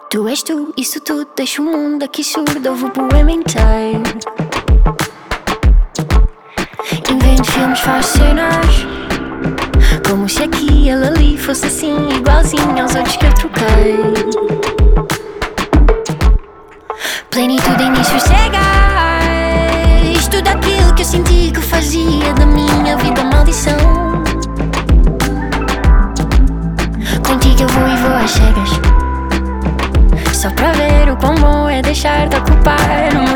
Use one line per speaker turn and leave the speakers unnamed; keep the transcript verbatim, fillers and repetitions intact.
Tu és tu, isso tudo, deixa o mundo aqui surdo. Ouve o poema inteiro. Invento filmes, faz cenas como se aqui e ele ali fosse assim, igualzinho aos outros que eu troquei. Plenitude, início cegas, tudo aquilo que eu senti que fazia da minha vida maldição. Contigo eu vou e vou às cegas, só para ver o quão bom é deixar-te ocupar